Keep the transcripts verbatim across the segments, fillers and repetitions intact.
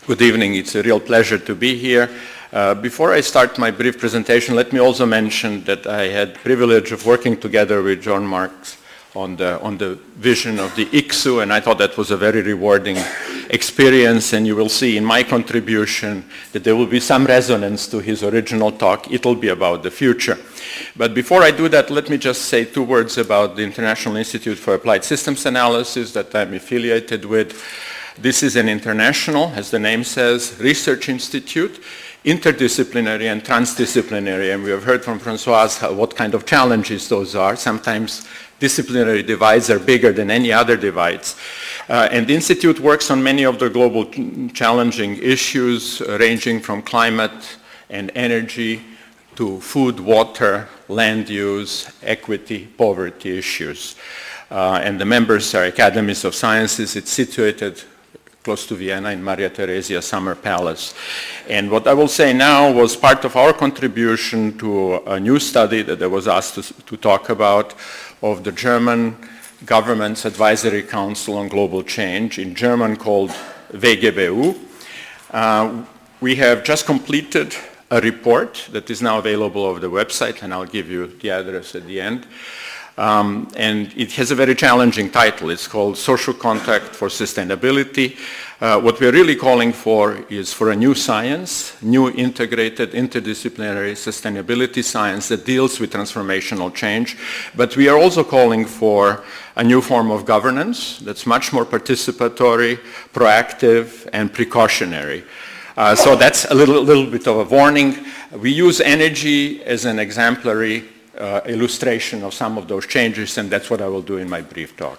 Good evening. It's a real pleasure to be here. Uh, before I start my brief presentation, let me also mention that I had the privilege of working together with John Marks on the, on the vision of the I C S U, and I thought that was a very rewarding experience, and you will see in my contribution that there will be some resonance to his original talk. It'll be about the future. But before I do that, let me just say two words about the International Institute for Applied Systems Analysis that I'm affiliated with. This is an international, as the name says, research institute, interdisciplinary and transdisciplinary, and we have heard from Françoise how, what kind of challenges those are. Sometimes disciplinary divides are bigger than any other divides. Uh, and the Institute works on many of the global challenging issues, uh, ranging from climate and energy to food, water, land use, equity, poverty issues. Uh, and the members are academies of sciences. It's situated close to Vienna in Maria Theresia Summer Palace. And what I will say now was part of our contribution to a new study that I was asked to, to talk about of the German government's Advisory Council on Global Change, in German called W G B U. Uh, we have just completed a report that is now available over the website, and I'll give you the address at the end. Um, and it has a very challenging title. It's called Social Contract for Sustainability. Uh, what we're really calling for is for a new science, new integrated interdisciplinary sustainability science that deals with transformational change. But we are also calling for a new form of governance that's much more participatory, proactive, and precautionary. Uh, so that's a little, little bit of a warning. We use energy as an exemplary Uh, illustration of some of those changes, and that's what I will do in my brief talk.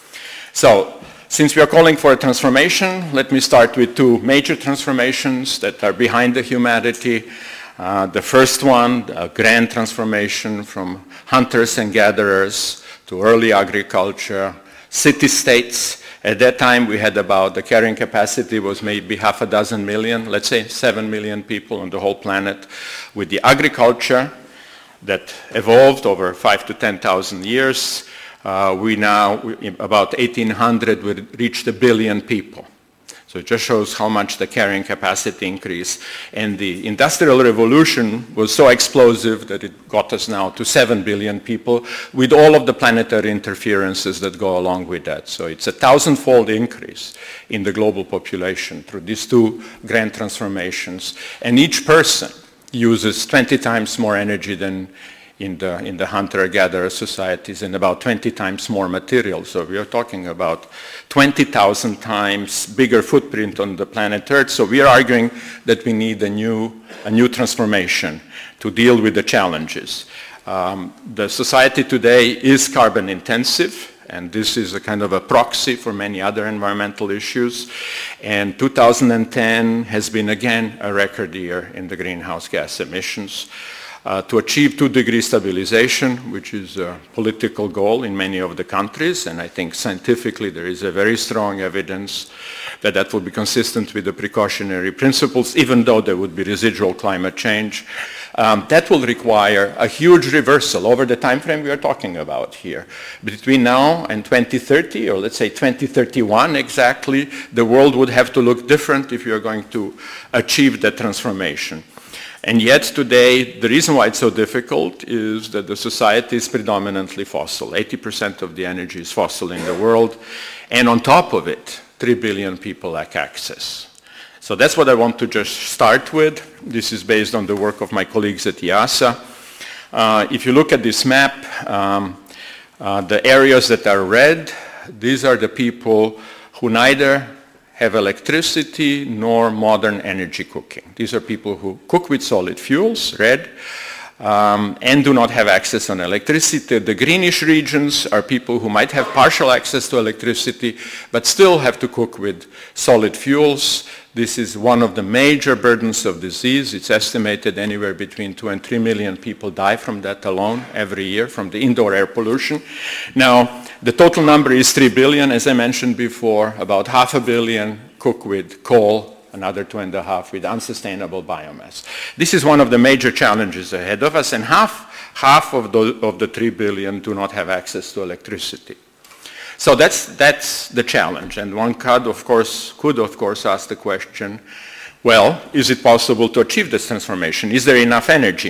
So, since we are calling for a transformation, let me start with two major transformations that are behind the humanity. Uh, the first one, a grand transformation from hunters and gatherers to early agriculture, city-states. At that time, we had about, the carrying capacity was maybe half a dozen million, let's say seven million people on the whole planet. With the agriculture that evolved over five to ten thousand years, uh, we now, we, about eighteen hundred, we reached a billion people. So it just shows how much the carrying capacity increased. And the Industrial Revolution was so explosive that it got us now to seven billion people with all of the planetary interferences that go along with that. So it's a thousand-fold increase in the global population through these two grand transformations. And each person uses twenty times more energy than in the, in the hunter-gatherer societies, and about twenty times more material. So we are talking about twenty thousand times bigger footprint on the planet Earth. So we are arguing that we need a new, a new transformation to deal with the challenges. Um, the society today is carbon intensive, and this is a kind of a proxy for many other environmental issues. And two thousand ten has been again a record year in the greenhouse gas emissions. Uh, to achieve two-degree stabilization, which is a political goal in many of the countries, and I think scientifically there is a very strong evidence that that will be consistent with the precautionary principles, even though there would be residual climate change. Um, that will require a huge reversal over the time frame we are talking about here. Between now and twenty thirty, or let's say twenty thirty-one exactly, the world would have to look different if you are going to achieve that transformation. And yet today, the reason why it's so difficult is that the society is predominantly fossil. eighty percent of the energy is fossil in the world. And on top of it, three billion people lack access. So that's what I want to just start with. This is based on the work of my colleagues at I A S A. Uh, if you look at this map, um, uh, the areas that are red, these are the people who neither have electricity nor modern energy cooking. These are people who cook with solid fuels, red, um, and do not have access on electricity. The greenish regions are people who might have partial access to electricity, but still have to cook with solid fuels. This is one of the major burdens of disease. It's estimated anywhere between two and three million people die from that alone every year, from the indoor air pollution. Now, the total number is three billion, as I mentioned before. About half a billion cook with coal, another two and a half with unsustainable biomass. This is one of the major challenges ahead of us, and half, half of, the, of the three billion do not have access to electricity. So that's, that's the challenge. And one could, of course, could, of course, ask the question, well, is it possible to achieve this transformation? Is there enough energy?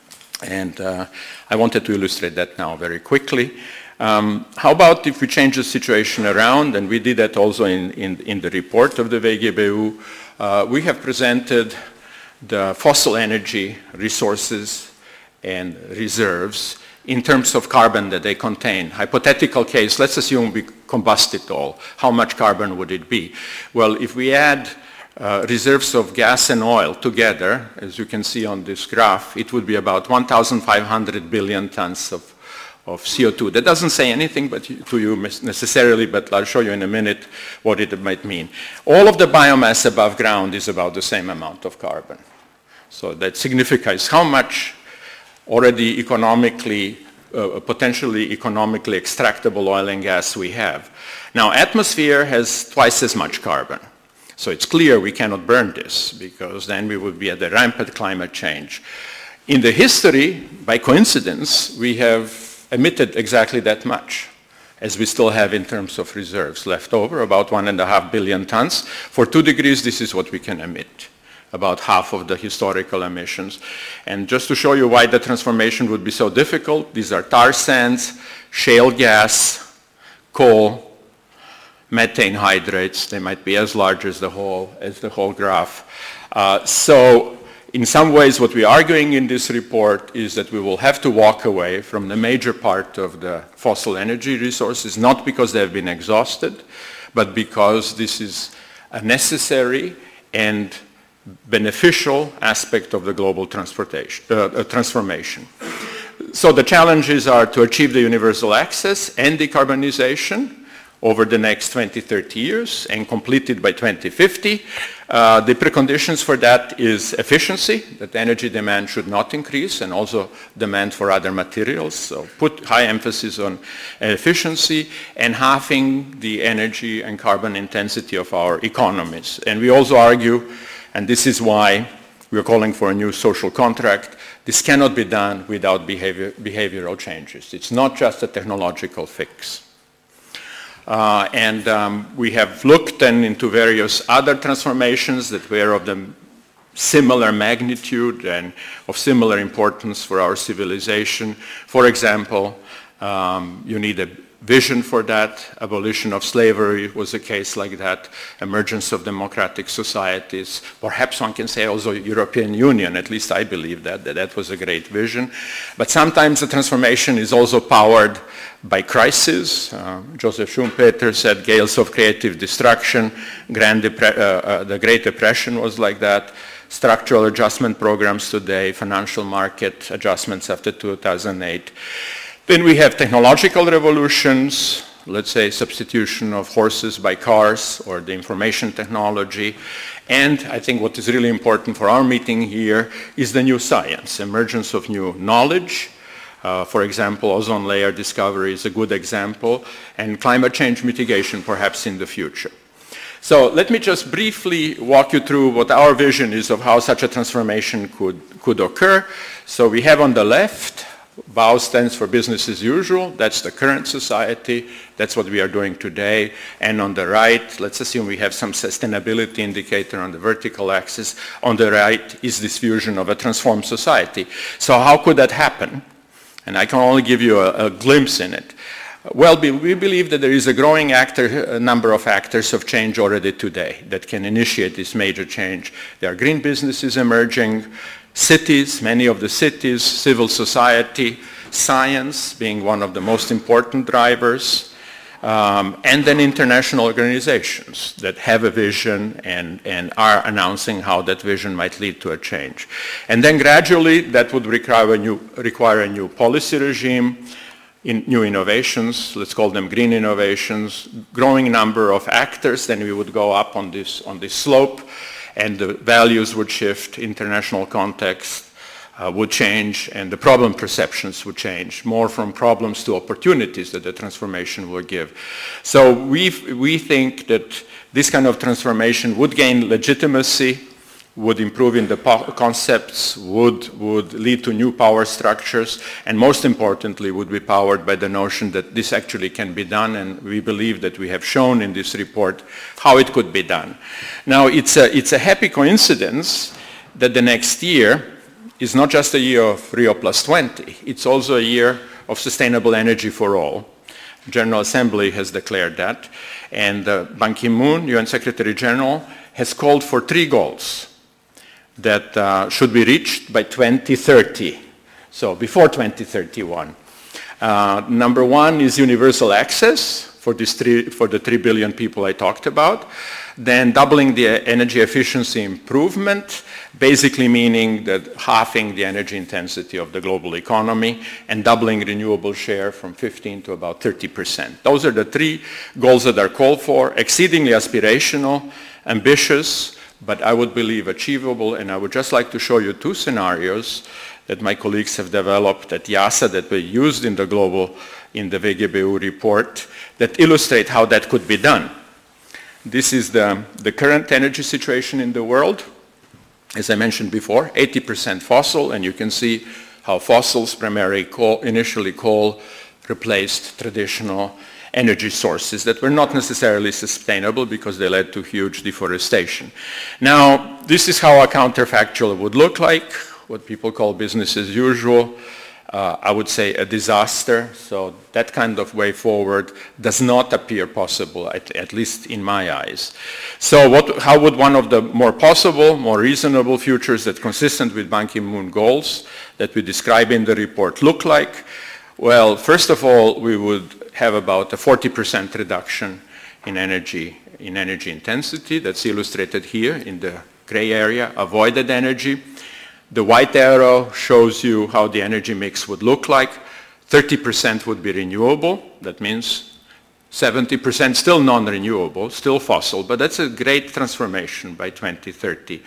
And uh, I wanted to illustrate that now very quickly. Um, how about if we change the situation around, and we did that also in, in, in the report of the V G B U. Uh, we have presented the fossil energy resources and reserves in terms of carbon that they contain. Hypothetical case, let's assume we combust it all. How much carbon would it be? Well, if we add uh, reserves of gas and oil together, as you can see on this graph, it would be about one thousand five hundred billion tons of, of C O two. That doesn't say anything but to you necessarily, but I'll show you in a minute what it might mean. All of the biomass above ground is about the same amount of carbon. So that signifies how much already economically, uh, potentially economically extractable oil and gas we have. Now, atmosphere has twice as much carbon. So it's clear we cannot burn this because then we would be at the rampant climate change. In the history, by coincidence, we have emitted exactly that much as we still have in terms of reserves left over, about one and a half billion tons. For two degrees, this is what we can emit, about half of the historical emissions. And just to show you why the transformation would be so difficult, these are tar sands, shale gas, coal, methane hydrates. They might be as large as the whole, as the whole graph. Uh, so in some ways what we are arguing in this report is that we will have to walk away from the major part of the fossil energy resources, not because they have been exhausted, but because this is a necessary and beneficial aspect of the global transportation, uh, uh, transformation. So the challenges are to achieve the universal access and decarbonization over the next twenty, thirty years and complete it by twenty fifty. Uh, the preconditions for that is efficiency, that energy demand should not increase, and also demand for other materials. So put high emphasis on efficiency and halving the energy and carbon intensity of our economies. And we also argue, and this is why we are calling for a new social contract, this cannot be done without behavior, behavioral changes. It's not just a technological fix. Uh, and um, we have looked then into various other transformations that were of the similar magnitude and of similar importance for our civilization. For example, um, you need a vision for that. Abolition of slavery was a case like that. Emergence of democratic societies. Perhaps one can say also European Union, at least I believe that, that that was a great vision. But sometimes the transformation is also powered by crisis. Uh, Joseph Schumpeter said gales of creative destruction. Grand Depre- uh, uh, the Great Depression was like that. Structural adjustment programs today, financial market adjustments after two thousand eight. Then we have technological revolutions, let's say substitution of horses by cars or the information technology. And I think what is really important for our meeting here is the new science, emergence of new knowledge. Uh, for example, ozone layer discovery is a good example, and climate change mitigation perhaps in the future. So let me just briefly walk you through what our vision is of how such a transformation could, could occur. So we have on the left, B A U stands for business as usual. That's the current society. That's what we are doing today. And on the right, let's assume we have some sustainability indicator on the vertical axis. On the right is this vision of a transformed society. So how could that happen? And I can only give you a, a glimpse in it. Well, we believe that there is a growing actor, a number of actors of change already today that can initiate this major change. There are green businesses emerging, cities, many of the cities, civil society, science being one of the most important drivers, um, and then international organizations that have a vision and, and are announcing how that vision might lead to a change. And then gradually that would require a new, require a new policy regime, in new innovations, let's call them green innovations, growing number of actors, then we would go up on this, on this slope, and the values would shift, international context uh, would change, and the problem perceptions would change, more from problems to opportunities that the transformation will give. So we we think that this kind of transformation would gain legitimacy would improve in the concepts, would, would lead to new power structures, and most importantly would be powered by the notion that this actually can be done, and we believe that we have shown in this report how it could be done. Now it's a, it's a happy coincidence that the next year is not just a year of Rio plus twenty, it's also a year of sustainable energy for all. General Assembly has declared that, and uh, Ban Ki-moon, U N Secretary General, has called for three goals that uh, should be reached by twenty thirty, so before twenty thirty-one. Uh, number one is universal access for, this three, for the three billion people I talked about. Then doubling the energy efficiency improvement, basically meaning that halving the energy intensity of the global economy and doubling renewable share from fifteen to about thirty percent. Those are the three goals that are called for, exceedingly aspirational, ambitious, but I would believe achievable, and I would just like to show you two scenarios that my colleagues have developed at YASA that were used in the global, in the V G B U report, that illustrate how that could be done. This is the, the current energy situation in the world. As I mentioned before, eighty percent fossil, and you can see how fossils, primarily coal, initially coal, replaced traditional energy sources that were not necessarily sustainable because they led to huge deforestation. Now, this is how a counterfactual would look like, what people call business as usual. Uh, I would say a disaster, so that kind of way forward does not appear possible, at, at least in my eyes. So what, how would one of the more possible, more reasonable futures that consistent with Ban Ki-moon goals that we describe in the report look like? Well, first of all, we would have about a forty percent reduction in energy, in energy intensity. That's illustrated here in the gray area, avoided energy. The white arrow shows you how the energy mix would look like. thirty percent would be renewable. That means seventy percent still non-renewable, still fossil, but that's a great transformation by twenty thirty.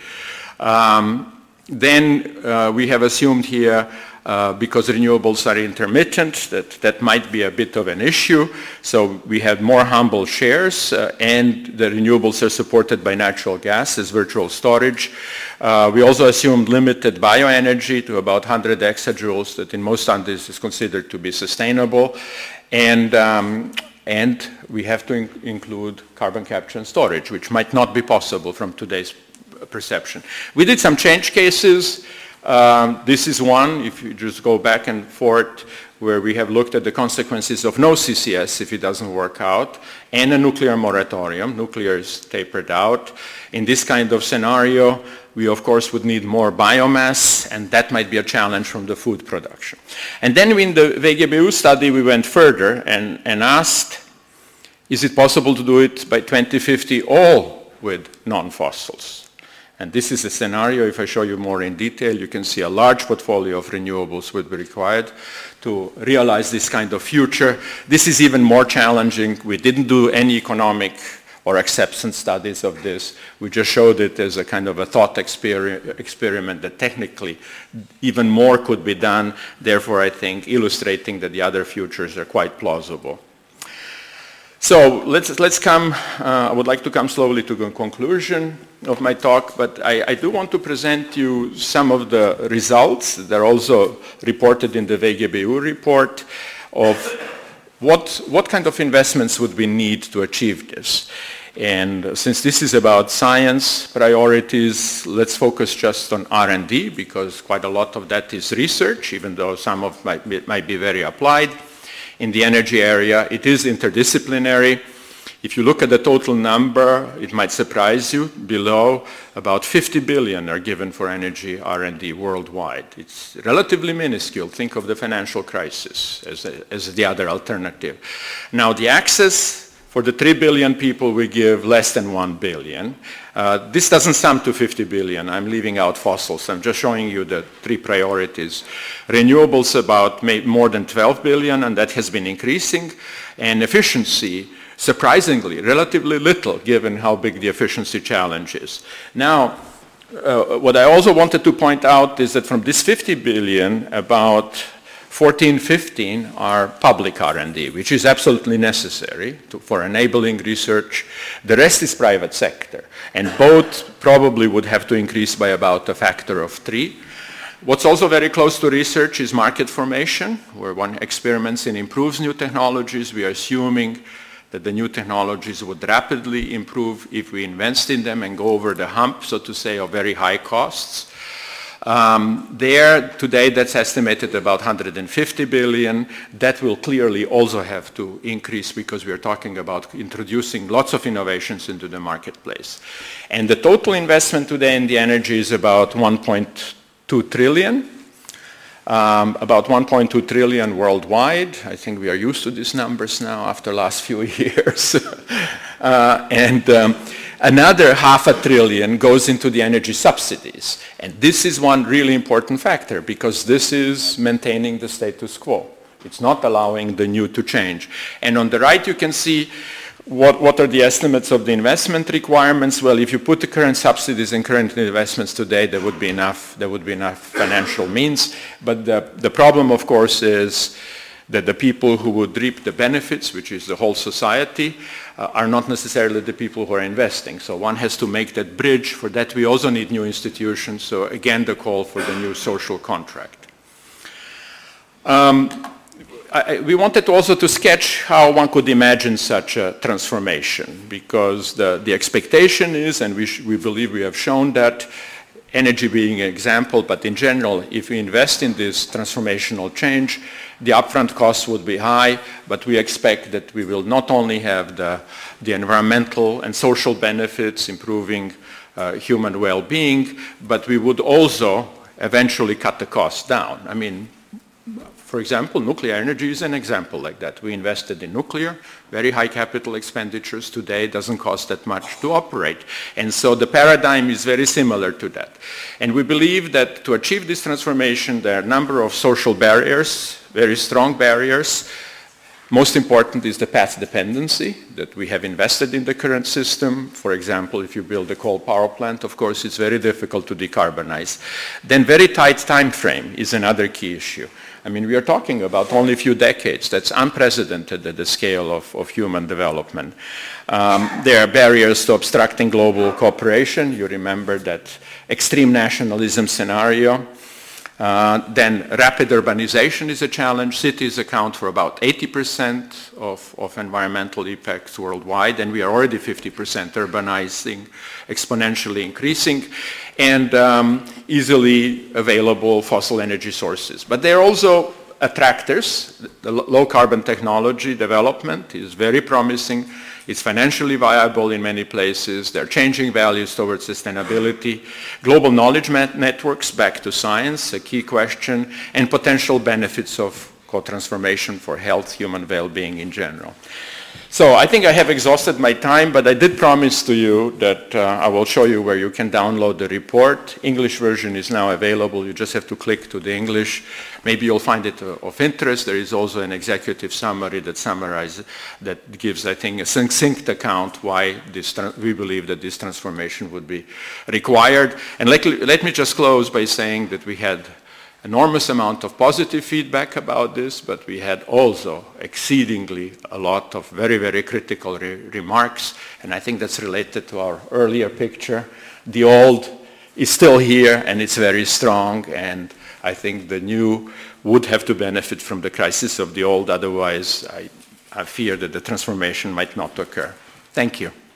Um, then uh, we have assumed here, uh, because renewables are intermittent, that that might be a bit of an issue. So we have more humble shares, uh, and the renewables are supported by natural gas as virtual storage. Uh, we also assumed limited bioenergy to about one hundred exajoules, that in most countries is considered to be sustainable. And, um, and we have to in include carbon capture and storage, which might not be possible from today's perception. We did some change cases. Um, this is one, if you just go back and forth, where we have looked at the consequences of no C C S if it doesn't work out, and a nuclear moratorium. Nuclear is tapered out. In this kind of scenario, we of course would need more biomass, and that might be a challenge from the food production. And then in the V G B U study, we went further and, and asked, is it possible to do it by twenty fifty all with non-fossils? And this is a scenario. If I show you more in detail, you can see a large portfolio of renewables would be required to realize this kind of future. This is even more challenging. We didn't do any economic or acceptance studies of this. We just showed it as a kind of a thought exper experiment that technically even more could be done. Therefore, I think illustrating that the other futures are quite plausible. So let's, let's come, uh, I would like to come slowly to the conclusion of my talk, but I, I do want to present you some of the results that are also reported in the V G B U report of what, what kind of investments would we need to achieve this. And since this is about science priorities, let's focus just on R and D, because quite a lot of that is research, even though some of it might be, might be very applied. In the energy area, it is interdisciplinary. If you look at the total number, it might surprise you. Below, about fifty billion are given for energy R and D worldwide. It's relatively minuscule. Think of the financial crisis as, a, as the other alternative. Now, the access for the three billion people, we give less than one billion. Uh, this doesn't sum to fifty billion. I'm leaving out fossils. I'm just showing you the three priorities. Renewables about more than twelve billion, and that has been increasing. And efficiency, surprisingly, relatively little, given how big the efficiency challenge is. Now, uh, what I also wanted to point out is that from this fifty billion, about fourteen, fifteen are public R and D, which is absolutely necessary to, for enabling research. The rest is private sector, and both probably would have to increase by about a factor of three. What's also very close to research is market formation, where one experiments and improves new technologies. We are assuming that the new technologies would rapidly improve if we invest in them and go over the hump, so to say, of very high costs. Um, there, today, that's estimated about one hundred fifty billion. That will clearly also have to increase because we are talking about introducing lots of innovations into the marketplace. And the total investment today in the energy is about one point two trillion. Um, about one point two trillion worldwide. I think we are used to these numbers now after the last few years. uh, and um, another half a trillion goes into the energy subsidies. And this is one really important factor because this is maintaining the status quo. It's not allowing the new to change. And on the right you can see What, what are the estimates of the investment requirements? Well, if you put the current subsidies and current investments today, there would be enough, there would be enough financial means. But the, the problem, of course, is that the people who would reap the benefits, which is the whole society, uh, are not necessarily the people who are investing. So one has to make that bridge. For that, we also need new institutions. So again, the call for the new social contract. Um, I, we wanted also to sketch how one could imagine such a transformation, because the, the expectation is, and we, sh we believe we have shown that, energy being an example, but in general, if we invest in this transformational change, the upfront costs would be high, but we expect that we will not only have the, the environmental and social benefits, improving uh, human well-being, but we would also eventually cut the costs down. I mean, for example, nuclear energy is an example like that. We invested in nuclear, very high capital expenditures today, doesn't cost that much to operate. And so the paradigm is very similar to that. And we believe that to achieve this transformation, there are a number of social barriers, very strong barriers. Most important is the path dependency, that we have invested in the current system. For example, if you build a coal power plant, of course, it's very difficult to decarbonize. Then very tight time frame is another key issue. I mean, we are talking about only a few decades. That's unprecedented at the scale of, of human development. Um, there are barriers to obstructing global cooperation. You remember that extreme nationalism scenario. Uh, then rapid urbanization is a challenge. Cities account for about eighty percent of, of environmental impacts worldwide, and we are already fifty percent urbanizing, exponentially increasing, and um, easily available fossil energy sources. But there are also attractors. The low carbon technology development is very promising. It's financially viable in many places. They're changing values towards sustainability. Global knowledge networks, back to science, a key question, and potential benefits of co-transformation for health, human well-being in general. So I think I have exhausted my time, but I did promise to you that uh, I will show you where you can download the report. English version is now available. You just have to click to the English. Maybe you'll find it uh, of interest. There is also an executive summary that summarizes, that gives, I think, a succinct account why this we believe that this transformation would be required. And let, let me just close by saying that we had enormous amount of positive feedback about this, but we had also exceedingly a lot of very, very critical re remarks, and I think that's related to our earlier picture. The old is still here, and it's very strong, and I think the new would have to benefit from the crisis of the old, otherwise I, I fear that the transformation might not occur. Thank you.